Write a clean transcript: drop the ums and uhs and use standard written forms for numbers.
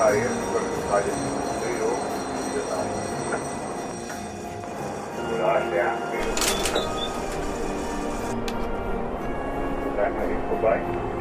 área para começar a exterior, relaxar, está aí por baixo.